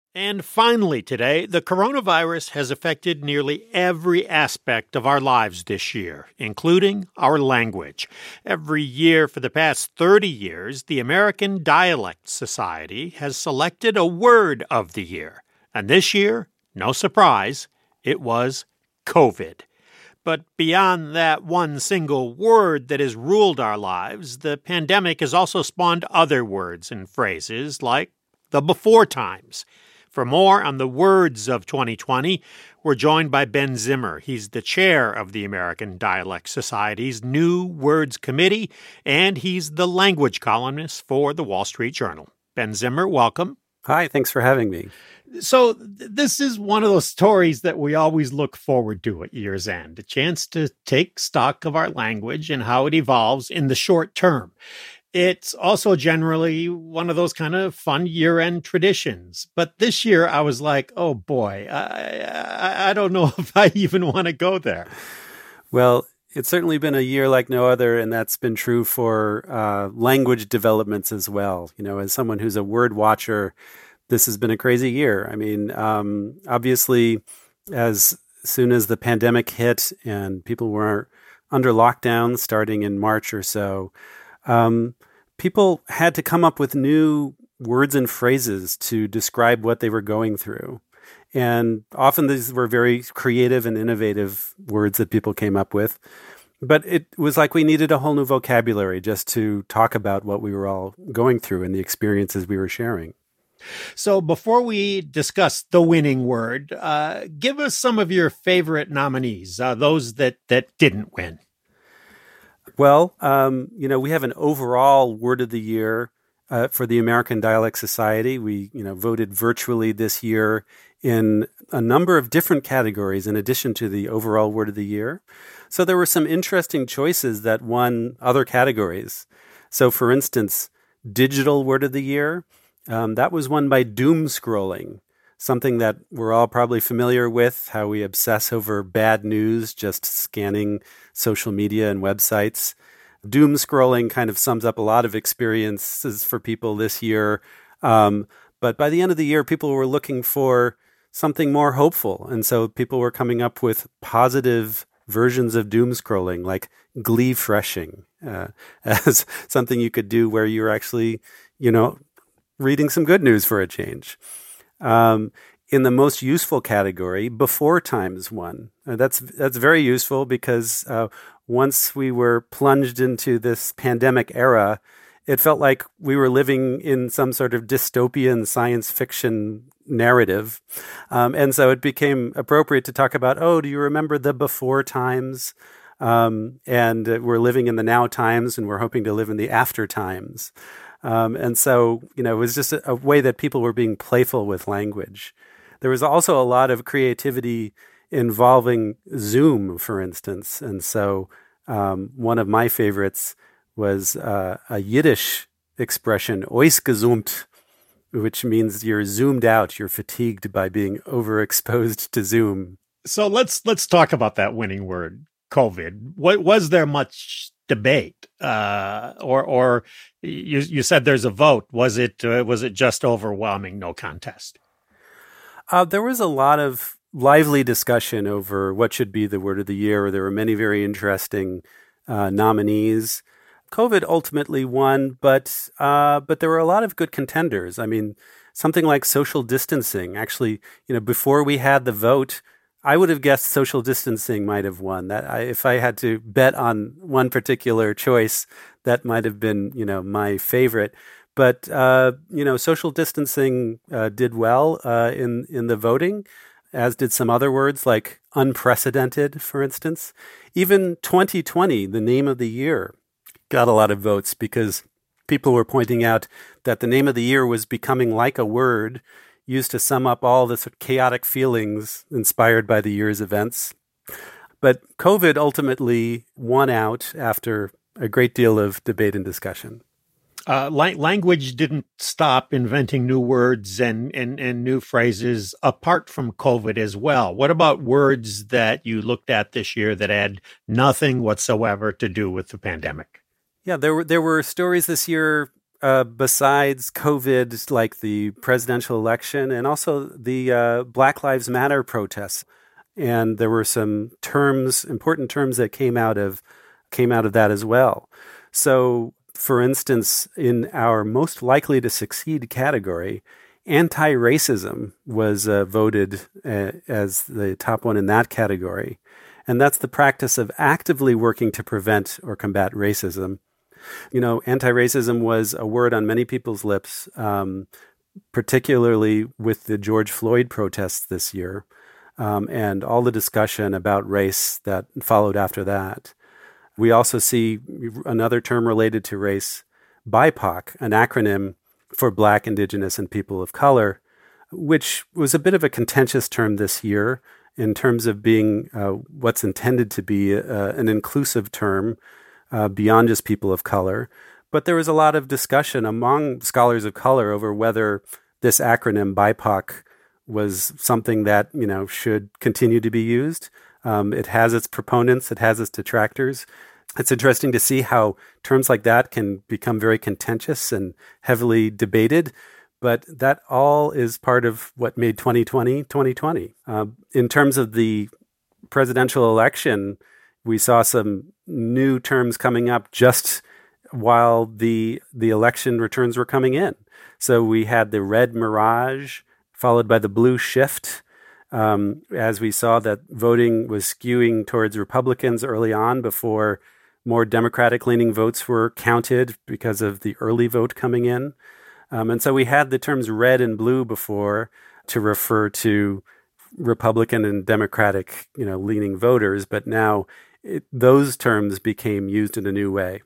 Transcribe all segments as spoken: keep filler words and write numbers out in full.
And finally, today, the coronavirus has affected nearly every aspect of our lives this year, including our language. Every year for the past thirty years, the American Dialect Society has selected a word of the year. And this year, no surprise, it was COVID. But beyond that one single word that has ruled our lives, the pandemic has also spawned other words and phrases like the before times. For more on the words of twenty twenty, we're joined by Ben Zimmer. He's the chair of the American Dialect Society's New Words Committee, and he's the language columnist for the Wall Street Journal. Ben Zimmer, welcome. Hi, thanks for having me. So th- this is one of those stories that we always look forward to at year's end, a chance to take stock of our language and how it evolves in the short term. It's also generally one of those kind of fun year-end traditions. But this year I was like, oh boy, I, I, I don't know if I even want to go there. Well, it's certainly been a year like no other, and that's been true for uh, language developments as well. You know, as someone who's a word watcher, this has been a crazy year. I mean, um, obviously, as soon as the pandemic hit and people were under lockdown starting in March or so, Um, people had to come up with new words and phrases to describe what they were going through. And often these were very creative and innovative words that people came up with. But it was like we needed a whole new vocabulary just to talk about what we were all going through and the experiences we were sharing. So before we discuss the winning word, uh, give us some of your favorite nominees, uh, those that, that didn't win. Well, um, you know, we have an overall word of the year uh, for the American Dialect Society. We, you know, voted virtually this year in a number of different categories in addition to the overall word of the year. So there were some interesting choices that won other categories. So, for instance, digital word of the year, um, that was won by doom scrolling. Something that we're all probably familiar with, how we obsess over bad news, just scanning social media and websites. Doom scrolling kind of sums up a lot of experiences for people this year. Um, but by the end of the year, people were looking for something more hopeful. And so people were coming up with positive versions of doom scrolling, like glee freshing, uh, as something you could do where you're actually, you know, reading some good news for a change. Um, in the most useful category, before times won. Uh, that's that's very useful because uh, once we were plunged into this pandemic era, it felt like we were living in some sort of dystopian science fiction narrative. Um, and so it became appropriate to talk about, oh, do you remember the before times? Um, and uh, we're living in the now times, and we're hoping to live in the after times. Um, and so, you know, it was just a, a way that people were being playful with language. There was also a lot of creativity involving Zoom, for instance. And so um, one of my favorites was uh, a Yiddish expression, ausgezoomt, which means you're zoomed out, you're fatigued by being overexposed to Zoom. So let's let's talk about that winning word, COVID. What, was there much debate, uh, or or you you said there's a vote? Was it uh, was it just overwhelming, no contest? Uh, there was a lot of lively discussion over what should be the word of the year. There were many very interesting uh, nominees. COVID ultimately won, but uh, but there were a lot of good contenders. I mean, something like social distancing. Actually, you know, before we had the vote, I would have guessed social distancing might have won. That I, if I had to bet on one particular choice, that might have been, you know, my favorite. But uh, you know, social distancing uh, did well uh, in in the voting, as did some other words like unprecedented, for instance. Even twenty twenty, the name of the year, got a lot of votes because people were pointing out that the name of the year was becoming like a word used to sum up all the sort of chaotic feelings inspired by the year's events. But COVID ultimately won out after a great deal of debate and discussion. Uh, la- language didn't stop inventing new words and, and, and new phrases apart from COVID as well. What about words that you looked at this year that had nothing whatsoever to do with the pandemic? Yeah, there were there were stories this year uh, besides COVID, like the presidential election and also the uh, Black Lives Matter protests. And there were some terms, important terms that came out of came out of that as well. So, for instance, in our most likely to succeed category, anti-racism was uh, voted uh, as the top one in that category. And that's the practice of actively working to prevent or combat racism. You know, anti-racism was a word on many people's lips, um, particularly with the George Floyd protests this year, um, and all the discussion about race that followed after that. We also see another term related to race, B I P O C, an acronym for Black, Indigenous, and People of Color, which was a bit of a contentious term this year in terms of being uh, what's intended to be uh, an inclusive term uh, beyond just people of color. But there was a lot of discussion among scholars of color over whether this acronym B I P O C was something that, you know, should continue to be used. Um, it has its proponents, it has its detractors. It's interesting to see how terms like that can become very contentious and heavily debated, but that all is part of what made twenty twenty twenty twenty. Uh, in terms of the presidential election, we saw some new terms coming up just while the the election returns were coming in. So we had the red mirage, followed by the blue shift, um, as we saw that voting was skewing towards Republicans early on before more Democratic-leaning votes were counted because of the early vote coming in. Um, and so we had the terms red and blue before to refer to Republican and Democratic, you know, leaning voters, but now it, those terms became used in a new way.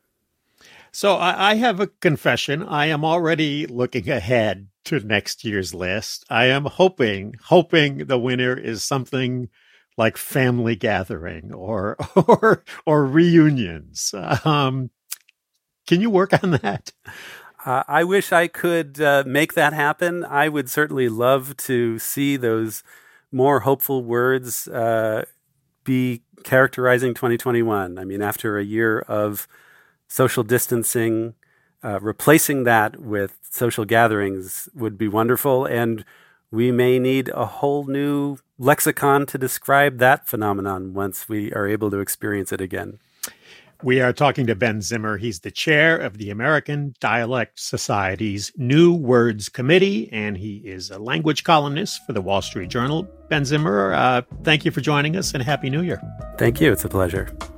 So I, I have a confession. I am already looking ahead to next year's list. I am hoping, hoping the winner is something like family gathering or or or reunions. Um, can you work on that? Uh, I wish I could uh, make that happen. I would certainly love to see those more hopeful words uh, be characterizing twenty twenty-one. I mean, after a year of social distancing, uh, replacing that with social gatherings would be wonderful. And we may need a whole new lexicon to describe that phenomenon once we are able to experience it again. We are talking to Ben Zimmer. He's the chair of the American Dialect Society's New Words Committee, and he is a language columnist for the Wall Street Journal. Ben Zimmer, uh, thank you for joining us, and Happy New Year. Thank you. It's a pleasure.